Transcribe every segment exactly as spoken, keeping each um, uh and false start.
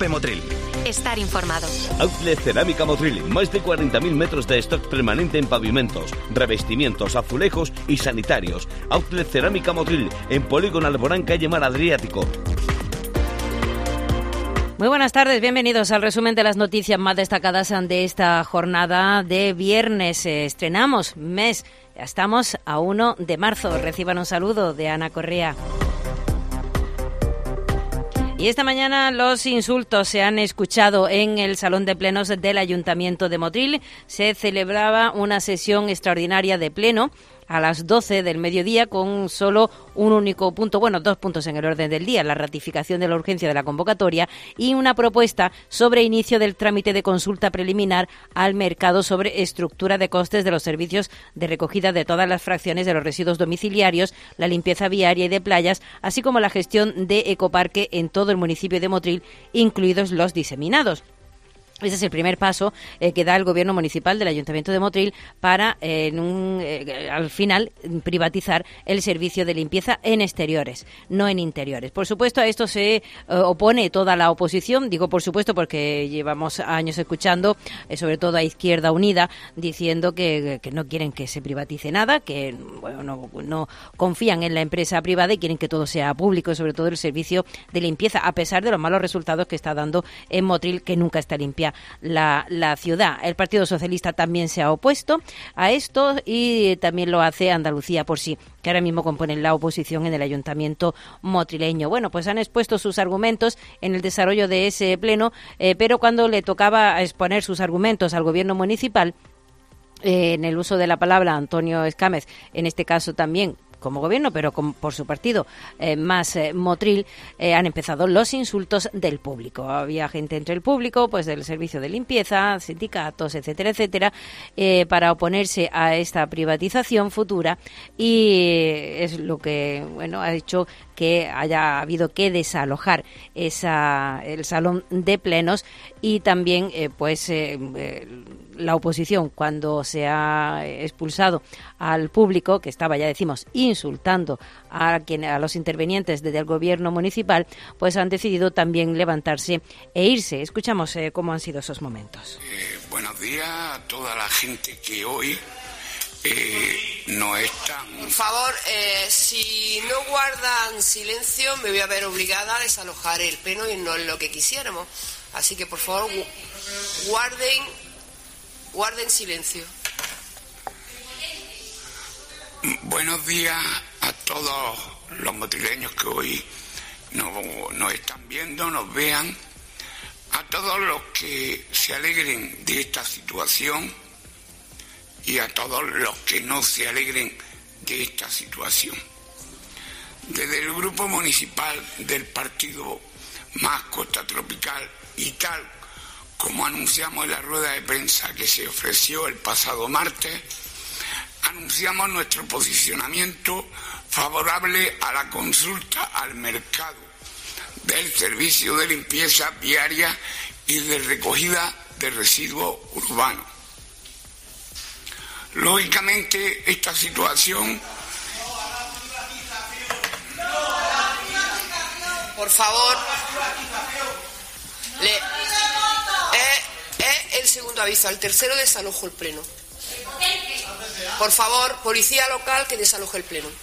Cope Motril. Estar informado. Outlet Cerámica Motril. Más de cuarenta mil metros de stock permanente en pavimentos, revestimientos, azulejos y sanitarios. Outlet Cerámica Motril. En Polígono Alborán, calle Mar Adriático. Muy buenas tardes, bienvenidos al resumen de las noticias más destacadas de esta jornada de viernes. Estrenamos mes, ya estamos a uno de marzo. Reciban un saludo de Ana Correa. Y esta mañana los insultos se han escuchado en el Salón de Plenos del Ayuntamiento de Motril. Se celebraba una sesión extraordinaria de pleno a las doce del mediodía con solo un único punto, bueno, dos puntos en el orden del día, la ratificación de la urgencia de la convocatoria y una propuesta sobre inicio del trámite de consulta preliminar al mercado sobre estructura de costes de los servicios de recogida de todas las fracciones de los residuos domiciliarios, la limpieza viaria y de playas, así como la gestión de ecoparque en todo el municipio de Motril, incluidos los diseminados. Ese es el primer paso eh, que da el Gobierno municipal del Ayuntamiento de Motril para, eh, en un, eh, al final, privatizar el servicio de limpieza en exteriores, no en interiores. Por supuesto, a esto se eh, opone toda la oposición. Digo por supuesto porque llevamos años escuchando, eh, sobre todo a Izquierda Unida, diciendo que, que no quieren que se privatice nada, que bueno, no, no confían en la empresa privada y quieren que todo sea público, sobre todo el servicio de limpieza, a pesar de los malos resultados que está dando en Motril, que nunca está limpia La, la ciudad. El Partido Socialista también se ha opuesto a esto y también lo hace Andalucía por sí, que ahora mismo componen la oposición en el Ayuntamiento motrileño. Bueno, pues han expuesto sus argumentos en el desarrollo de ese pleno, eh, pero cuando le tocaba exponer sus argumentos al Gobierno municipal, eh, en el uso de la palabra Antonio Escámez, en este caso también como gobierno, pero con, por su partido eh, más eh, Motril, eh, han empezado los insultos del público. Había gente entre el público, pues del servicio de limpieza, sindicatos, etcétera, etcétera, eh, para oponerse a esta privatización futura, y es lo que, bueno, ha hecho que haya habido que desalojar esa, el salón de plenos y también eh, pues eh, eh, la oposición, cuando se ha expulsado al público que estaba, ya decimos, insultando a quien, a los intervenientes desde el gobierno municipal, pues han decidido también levantarse e irse. Escuchamos eh, cómo han sido esos momentos. Eh, buenos días a toda la gente que hoy Eh, no están. Por favor, eh, si no guardan silencio, me voy a ver obligada a desalojar el pleno y no es lo que quisiéramos. Así que, por favor, gu- guarden, guarden silencio. Buenos días a todos los motrileños que hoy nos, nos están viendo, nos vean, a todos los que se alegren de esta situación y a todos los que no se alegren de esta situación. Desde el Grupo Municipal del Partido Más Costa Tropical y tal como anunciamos en la rueda de prensa que se ofreció el pasado martes, anunciamos nuestro posicionamiento favorable a la consulta al mercado del servicio de limpieza viaria y de recogida de residuos urbanos. Lógicamente, esta situación... Por favor, le, es, es el segundo aviso, al tercero desalojo el pleno. Por favor, policía local, que desaloje el pleno.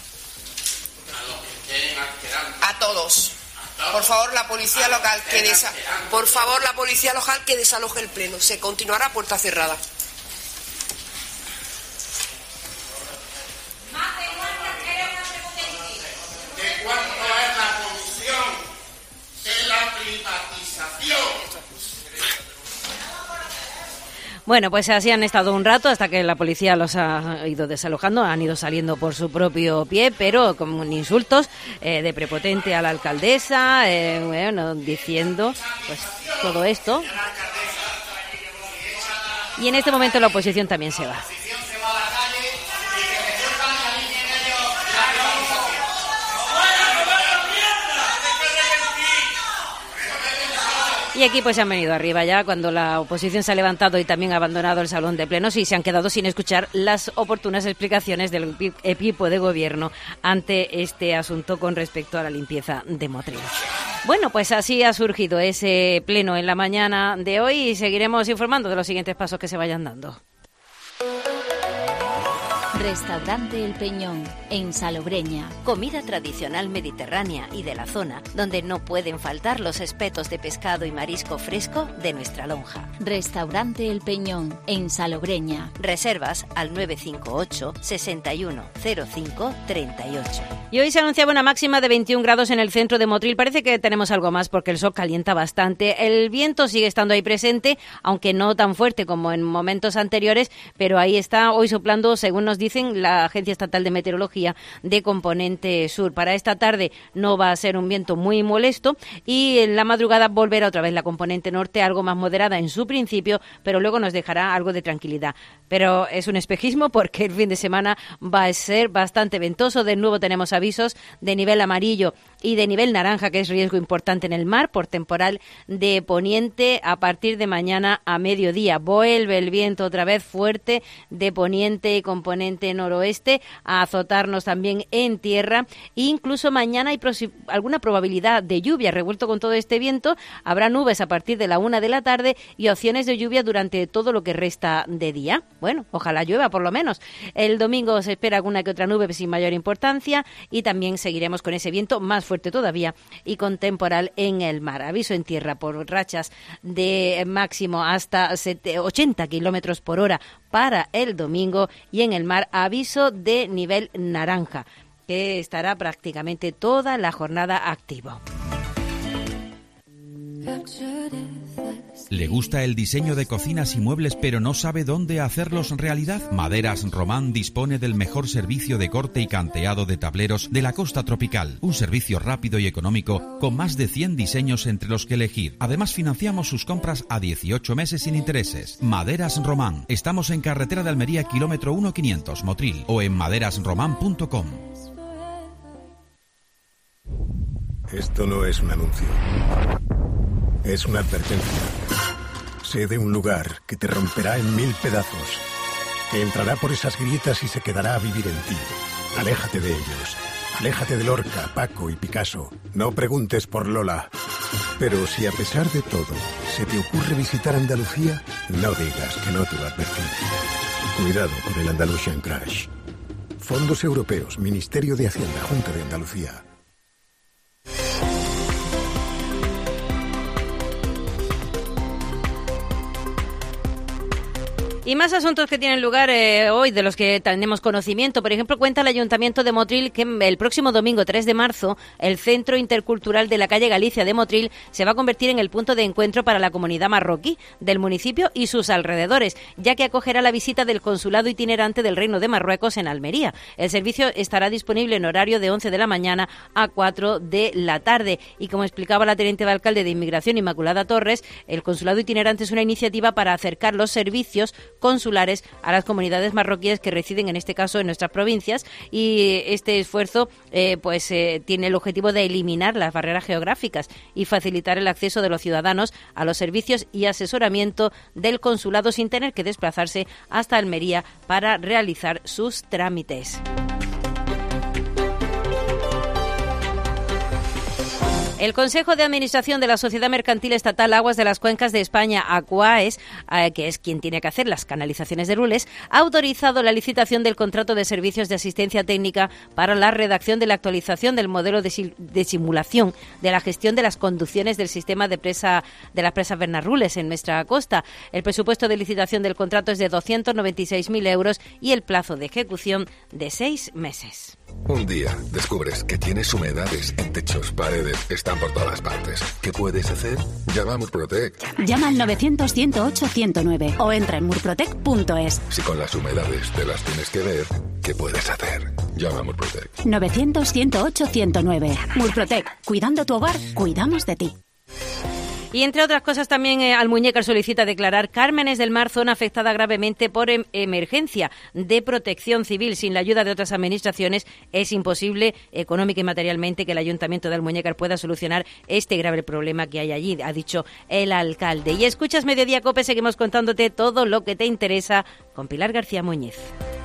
A todos. Por favor, la policía local que desa, por favor, la policía local que desaloje el pleno. Se continuará a puerta cerrada. Bueno, pues así han estado un rato hasta que la policía los ha ido desalojando, han ido saliendo por su propio pie, pero con insultos eh, de prepotente a la alcaldesa, eh, bueno, diciendo pues todo esto. Y en este momento la oposición también se va. Y aquí pues se han venido arriba ya cuando la oposición se ha levantado y también ha abandonado el salón de plenos y se han quedado sin escuchar las oportunas explicaciones del equipo de gobierno ante este asunto con respecto a la limpieza de Motril. Bueno, pues así ha surgido ese pleno en la mañana de hoy y seguiremos informando de los siguientes pasos que se vayan dando. Restaurante El Peñón, en Salobreña. Comida tradicional mediterránea y de la zona, donde no pueden faltar los espetos de pescado y marisco fresco de nuestra lonja. Restaurante El Peñón, en Salobreña. Reservas al nueve cinco ocho, sesenta y uno, cero cinco, treinta y ocho. Y hoy se anunciaba una máxima de veintiún grados en el centro de Motril. Parece que tenemos algo más porque el sol calienta bastante. El viento sigue estando ahí presente, aunque no tan fuerte como en momentos anteriores, pero ahí está hoy soplando, según nos dicen la Agencia Estatal de Meteorología, de componente sur. Para esta tarde no va a ser un viento muy molesto y en la madrugada volverá otra vez la componente norte, algo más moderada en su principio, pero luego nos dejará algo de tranquilidad. Pero es un espejismo porque el fin de semana va a ser bastante ventoso. De nuevo tenemos avisos de nivel amarillo y de nivel naranja, que es riesgo importante en el mar por temporal de poniente a partir de mañana a mediodía. Vuelve el viento otra vez fuerte de poniente y componente noroeste a azotarnos también en tierra. E incluso mañana hay prosi- alguna probabilidad de lluvia. Revuelto con todo este viento, habrá nubes a partir de la una de la tarde y opciones de lluvia durante todo lo que resta de día. Bueno, ojalá llueva por lo menos. El domingo se espera alguna que otra nube sin mayor importancia y también seguiremos con ese viento más fuerte todavía y con temporal en el mar. Aviso en tierra por rachas de máximo hasta ochenta kilómetros por hora para el domingo y en el mar aviso de nivel naranja, que estará prácticamente toda la jornada activo. ¿Le gusta el diseño de cocinas y muebles pero no sabe dónde hacerlos realidad? Maderas Román dispone del mejor servicio de corte y canteado de tableros de la costa tropical. Un servicio rápido y económico con más de cien diseños entre los que elegir. Además financiamos sus compras a dieciocho meses sin intereses. Maderas Román. Estamos en carretera de Almería, kilómetro uno quinientos, Motril, o en maderas román punto com. Esto no es un anuncio. Es una advertencia. Sé de un lugar que te romperá en mil pedazos, que entrará por esas grietas y se quedará a vivir en ti. Aléjate de ellos. Aléjate de Lorca, Paco y Picasso. No preguntes por Lola. Pero si a pesar de todo se te ocurre visitar Andalucía, no digas que no te lo advertí. Cuidado con el Andalusian Crash. Fondos Europeos, Ministerio de Hacienda, Junta de Andalucía. Y más asuntos que tienen lugar eh, hoy, de los que tenemos conocimiento. Por ejemplo, cuenta el Ayuntamiento de Motril que el próximo domingo tres de marzo el Centro Intercultural de la calle Galicia de Motril se va a convertir en el punto de encuentro para la comunidad marroquí del municipio y sus alrededores, ya que acogerá la visita del Consulado Itinerante del Reino de Marruecos en Almería. El servicio estará disponible en horario de once de la mañana a cuatro de la tarde. Y como explicaba la teniente de alcalde de Inmigración, Inmaculada Torres, el Consulado Itinerante es una iniciativa para acercar los servicios consulares a las comunidades marroquíes que residen en este caso en nuestras provincias, y este esfuerzo eh, pues eh, tiene el objetivo de eliminar las barreras geográficas y facilitar el acceso de los ciudadanos a los servicios y asesoramiento del consulado sin tener que desplazarse hasta Almería para realizar sus trámites. El Consejo de Administración de la Sociedad Mercantil Estatal Aguas de las Cuencas de España, ACUAES, eh, que es quien tiene que hacer las canalizaciones de Rules, ha autorizado la licitación del contrato de servicios de asistencia técnica para la redacción de la actualización del modelo de, sil- de simulación de la gestión de las conducciones del sistema de presa de las presas Bernarrules en nuestra costa. El presupuesto de licitación del contrato es de doscientos noventa y seis mil euros y el plazo de ejecución de seis meses. Un día descubres que tienes humedades en techos, paredes, están por todas partes. ¿Qué puedes hacer? Llama a Murprotec. Llama al novecientos, ciento ocho, ciento nueve o entra en murprotec punto es. Si con las humedades te las tienes que ver, ¿qué puedes hacer? Llama a Murprotec. novecientos, ciento ocho, ciento nueve. Murprotec. Cuidando tu hogar, cuidamos de ti. Y entre otras cosas también eh, Almuñécar solicita declarar Cármenes del Mar zona afectada gravemente por em- emergencia de protección civil. Sin la ayuda de otras administraciones es imposible económica y materialmente que el Ayuntamiento de Almuñécar pueda solucionar este grave problema que hay allí, ha dicho el alcalde. Y escuchas Mediodía Cope, seguimos contándote todo lo que te interesa con Pilar García Muñiz.